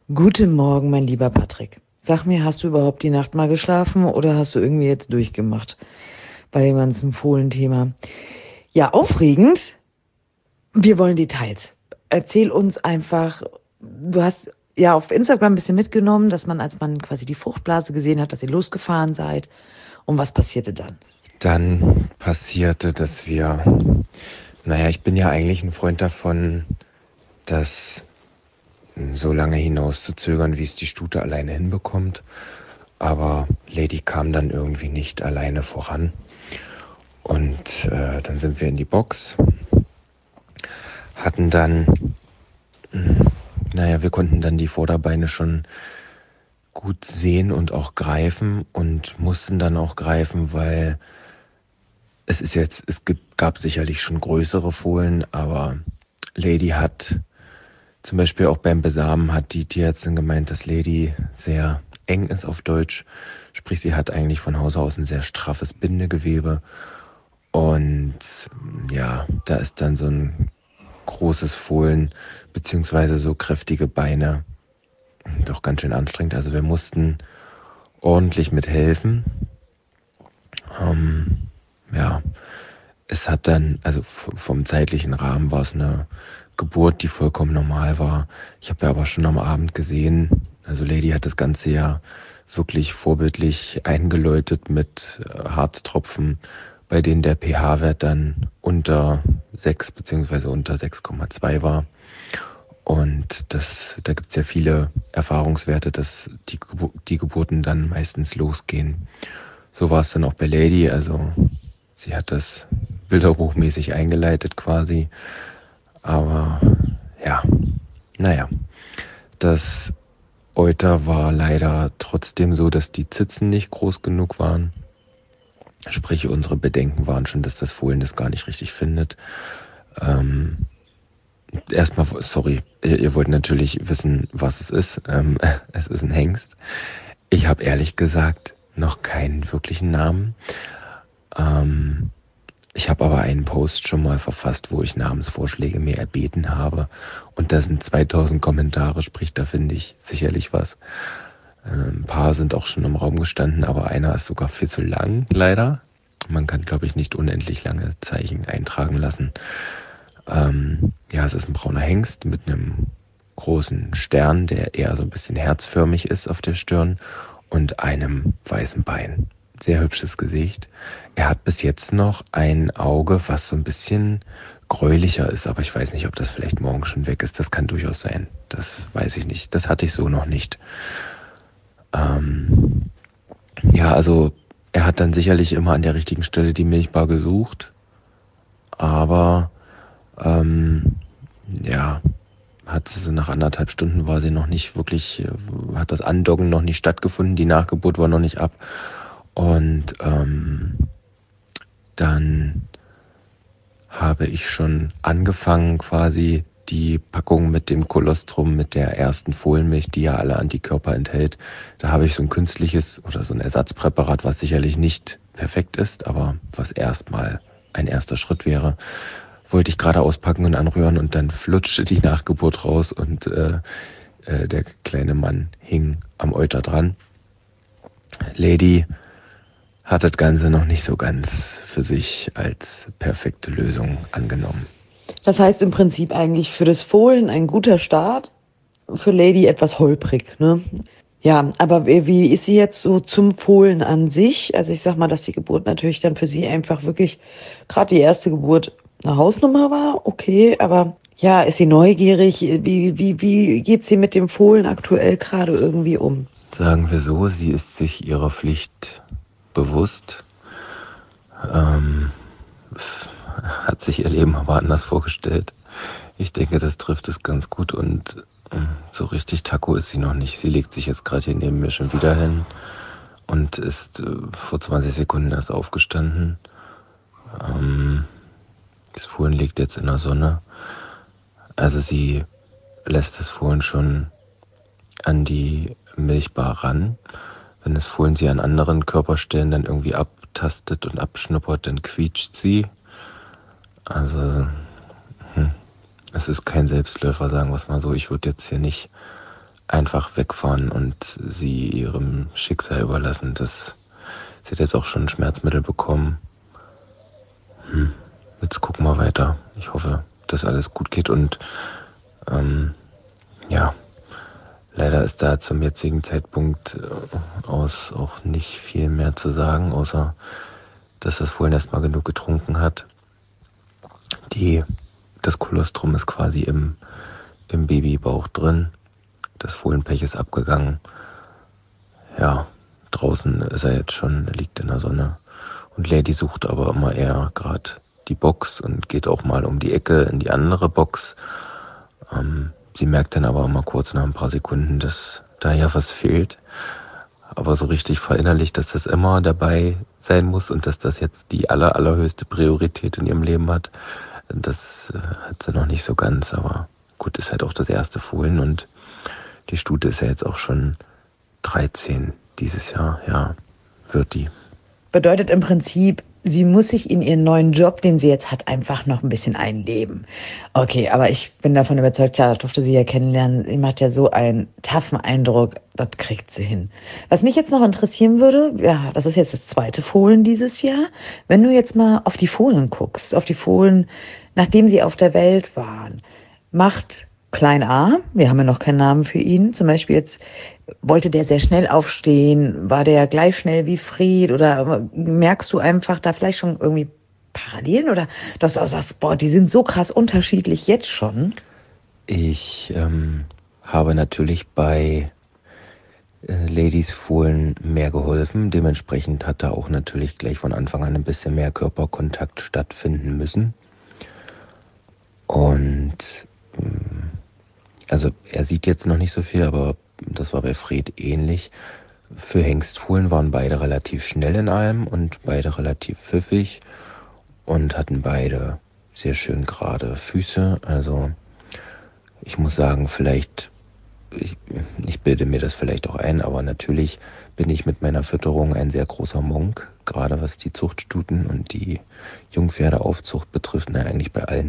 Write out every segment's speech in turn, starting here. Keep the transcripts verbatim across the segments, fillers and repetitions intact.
Guten Morgen, mein lieber Patrick. Sag mir, hast du überhaupt die Nacht mal geschlafen oder hast du irgendwie jetzt durchgemacht bei dem ganzen Fohlen-Thema? Ja, aufregend. Wir wollen Details. Erzähl uns einfach, du hast ja auf Instagram ein bisschen mitgenommen, dass man, als man quasi die Fruchtblase gesehen hat, dass ihr losgefahren seid. Und was passierte dann? Dann passierte, dass wir, naja, ich bin ja eigentlich ein Freund davon, das so lange hinaus zu zögern, wie es die Stute alleine hinbekommt. Aber Lady kam dann irgendwie nicht alleine voran. Und äh, dann sind wir in die Box, hatten dann, naja, wir konnten dann die Vorderbeine schon gut sehen und auch greifen und mussten dann auch greifen, weil es ist jetzt, es gibt, gab sicherlich schon größere Fohlen, aber Lady hat zum Beispiel auch beim Besamen hat die Tierärztin gemeint, dass Lady sehr eng ist auf Deutsch. Sprich, sie hat eigentlich von Haus aus ein sehr straffes Bindegewebe. Und ja, da ist dann so ein großes Fohlen beziehungsweise so kräftige Beine doch ganz schön anstrengend. Also wir mussten ordentlich mithelfen. Ähm, ja, es hat dann, also vom zeitlichen Rahmen war es eine Geburt, die vollkommen normal war. Ich habe ja aber schon am Abend gesehen, also Lady hat das Ganze ja wirklich vorbildlich eingeläutet mit äh, Harztropfen, bei denen der pH-Wert dann unter sechs beziehungsweise unter sechs Komma zwei war. Und das, da gibt es ja viele Erfahrungswerte, dass die, Gebu- die Geburten dann meistens losgehen. So war es dann auch bei Lady, also sie hat das bilderbuchmäßig eingeleitet quasi. Aber ja, naja, das Euter war leider trotzdem so, dass die Zitzen nicht groß genug waren. Sprich, unsere Bedenken waren schon, dass das Fohlen das gar nicht richtig findet. Ähm, erstmal, sorry, ihr, ihr wollt natürlich wissen, was es ist. Ähm, es ist ein Hengst. Ich habe ehrlich gesagt noch keinen wirklichen Namen. Ähm, Ich habe aber einen Post schon mal verfasst, wo ich Namensvorschläge mir erbeten habe. Und da sind zweitausend Kommentare, sprich, da finde ich sicherlich was. Äh, Ein paar sind auch schon im Raum gestanden, aber einer ist sogar viel zu lang, leider. Man kann, glaube ich, nicht unendlich lange Zeichen eintragen lassen. Ähm, ja, es ist ein brauner Hengst mit einem großen Stern, der eher so ein bisschen herzförmig ist auf der Stirn und einem weißen Bein. Sehr hübsches Gesicht. Er hat bis jetzt noch ein Auge, was so ein bisschen gräulicher ist, aber ich weiß nicht, ob das vielleicht morgen schon weg ist. Das kann durchaus sein. Das weiß ich nicht. Das hatte ich so noch nicht. Ähm, ja, also er hat dann sicherlich immer an der richtigen Stelle die Milchbar gesucht, aber ähm, ja, hat sie nach anderthalb Stunden war sie noch nicht wirklich, äh, hat das Andocken noch nicht stattgefunden, die Nachgeburt war noch nicht ab. Und ähm, dann habe ich schon angefangen, quasi die Packung mit dem Kolostrum, mit der ersten Fohlenmilch, die ja alle Antikörper enthält. Da habe ich so ein künstliches oder so ein Ersatzpräparat, was sicherlich nicht perfekt ist, aber was erstmal ein erster Schritt wäre, wollte ich gerade auspacken und anrühren und dann flutschte die Nachgeburt raus und äh, äh, der kleine Mann hing am Euter dran. Lady hat das Ganze noch nicht so ganz für sich als perfekte Lösung angenommen. Das heißt im Prinzip eigentlich für das Fohlen ein guter Start, für Lady etwas holprig, ne? Ja, aber wie wie ist sie jetzt so zum Fohlen an sich? Also ich sag mal, dass die Geburt natürlich dann für sie einfach wirklich gerade die erste Geburt eine Hausnummer war, okay, aber ja, ist sie neugierig? Wie, wie, wie geht sie mit dem Fohlen aktuell gerade irgendwie um? Sagen wir so, sie ist sich ihrer Pflicht bewusst, ähm, hat sich ihr Leben aber anders vorgestellt. Ich denke, das trifft es ganz gut und äh, so richtig Taco ist sie noch nicht. Sie legt sich jetzt gerade hier neben mir schon wieder hin und ist äh, vor zwanzig Sekunden erst aufgestanden. Ähm, das Fohlen liegt jetzt in der Sonne. Also sie lässt das Fohlen schon an die Milchbar ran. Wenn das Fohlen sie an anderen Körperstellen dann irgendwie abtastet und abschnuppert, dann quietscht sie. Also hm, es ist kein Selbstläufer, sagen wir es mal so. Ich würde jetzt hier nicht einfach wegfahren und sie ihrem Schicksal überlassen. Das, sie hat jetzt auch schon Schmerzmittel bekommen. Hm. Jetzt gucken wir weiter. Ich hoffe, dass alles gut geht und ähm, ja, leider ist da zum jetzigen Zeitpunkt äh, aus auch nicht viel mehr zu sagen, außer dass das Fohlen erstmal genug getrunken hat. Die, das Kolostrum ist quasi im, im Babybauch drin. Das Fohlenpech ist abgegangen. Ja, draußen ist er jetzt schon, er liegt in der Sonne. Und Lady sucht aber immer eher gerade die Box und geht auch mal um die Ecke in die andere Box. Ähm, sie merkt dann aber immer kurz nach ein paar Sekunden, dass da ja was fehlt. Aber so richtig verinnerlicht, dass das immer dabei sein muss und dass das jetzt die aller, allerhöchste Priorität in ihrem Leben hat, das äh, hat sie noch nicht so ganz. Aber gut, ist halt auch das erste Fohlen und die Stute ist ja jetzt auch schon dreizehn dieses Jahr, ja, wird die. Bedeutet im Prinzip, sie muss sich in ihren neuen Job, den sie jetzt hat, einfach noch ein bisschen einleben. Okay, aber ich bin davon überzeugt, ja, durfte sie ja kennenlernen. Sie macht ja so einen taffen Eindruck, das kriegt sie hin. Was mich jetzt noch interessieren würde, ja, das ist jetzt das zweite Fohlen dieses Jahr. Wenn du jetzt mal auf die Fohlen guckst, auf die Fohlen, nachdem sie auf der Welt waren, macht Klein A, wir haben ja noch keinen Namen für ihn, zum Beispiel jetzt, wollte der sehr schnell aufstehen, war der gleich schnell wie Fried oder merkst du einfach da vielleicht schon irgendwie Parallelen oder dass du auch sagst, boah, die sind so krass unterschiedlich jetzt schon? Ich ähm, habe natürlich bei äh, Ladies Fohlen mehr geholfen. Dementsprechend hat da auch natürlich gleich von Anfang an ein bisschen mehr Körperkontakt stattfinden müssen. Und ähm, also er sieht jetzt noch nicht so viel, aber das war bei Fred ähnlich. Für Hengstfohlen waren beide relativ schnell in allem und beide relativ pfiffig und hatten beide sehr schön gerade Füße. Also ich muss sagen, vielleicht, ich, ich bilde mir das vielleicht auch ein, aber natürlich bin ich mit meiner Fütterung ein sehr großer Monk, gerade was die Zuchtstuten und die Jungpferdeaufzucht betrifft, na eigentlich bei allen.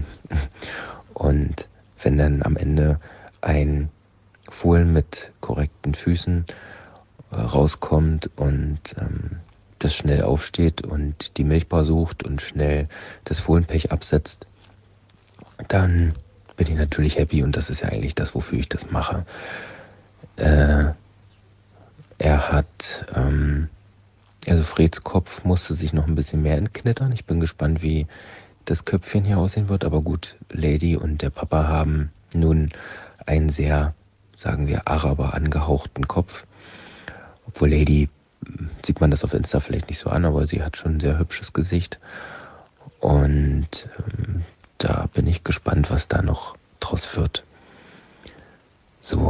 Und wenn dann am Ende ein Fohlen mit korrekten Füßen äh, rauskommt und ähm, das schnell aufsteht und die Milchbar sucht und schnell das Fohlenpech absetzt, dann bin ich natürlich happy und das ist ja eigentlich das, wofür ich das mache. Äh, er hat, ähm, also Freds Kopf musste sich noch ein bisschen mehr entknittern. Ich bin gespannt, wie das Köpfchen hier aussehen wird, aber gut, Lady und der Papa haben nun einen sehr, sagen wir, Araber angehauchten Kopf. Obwohl Lady, sieht man das auf Insta vielleicht nicht so an, aber sie hat schon ein sehr hübsches Gesicht. Und ähm, da bin ich gespannt, was da noch draus wird. So,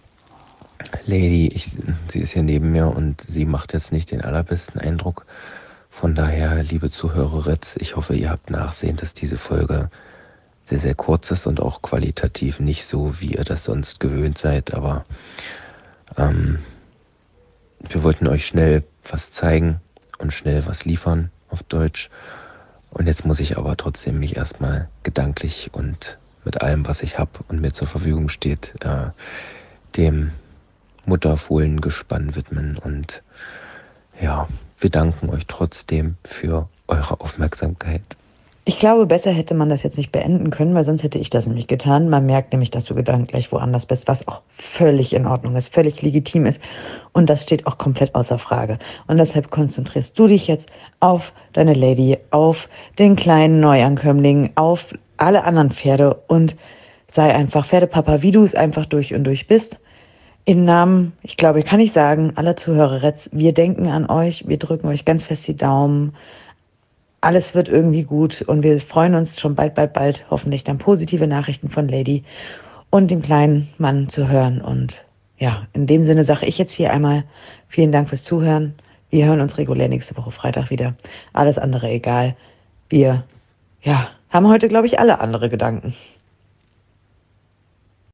Lady, ich, sie ist hier neben mir und sie macht jetzt nicht den allerbesten Eindruck. Von daher, liebe Zuhörer, ich hoffe, ihr habt Nachsehen, dass diese Folge sehr, sehr kurz ist und auch qualitativ nicht so, wie ihr das sonst gewöhnt seid. Aber ähm, wir wollten euch schnell was zeigen und schnell was liefern auf Deutsch. Und jetzt muss ich aber trotzdem mich erstmal gedanklich und mit allem, was ich habe und mir zur Verfügung steht, äh, dem Mutterfohlengespann widmen. Und ja, wir danken euch trotzdem für eure Aufmerksamkeit. Ich glaube, besser hätte man das jetzt nicht beenden können, weil sonst hätte ich das nämlich getan. Man merkt nämlich, dass du gedanklich woanders bist, was auch völlig in Ordnung ist, völlig legitim ist. Und das steht auch komplett außer Frage. Und deshalb konzentrierst du dich jetzt auf deine Lady, auf den kleinen Neuankömmling, auf alle anderen Pferde und sei einfach Pferdepapa, wie du es einfach durch und durch bist. Im Namen, ich glaube, kann ich sagen, aller Zuhörer, wir denken an euch, wir drücken euch ganz fest die Daumen. Alles wird irgendwie gut und wir freuen uns schon bald, bald, bald hoffentlich dann positive Nachrichten von Lady und dem kleinen Mann zu hören. Und ja, in dem Sinne sage ich jetzt hier einmal vielen Dank fürs Zuhören. Wir hören uns regulär nächste Woche Freitag wieder. Alles andere egal. Wir, ja, haben heute, glaube ich, alle andere Gedanken.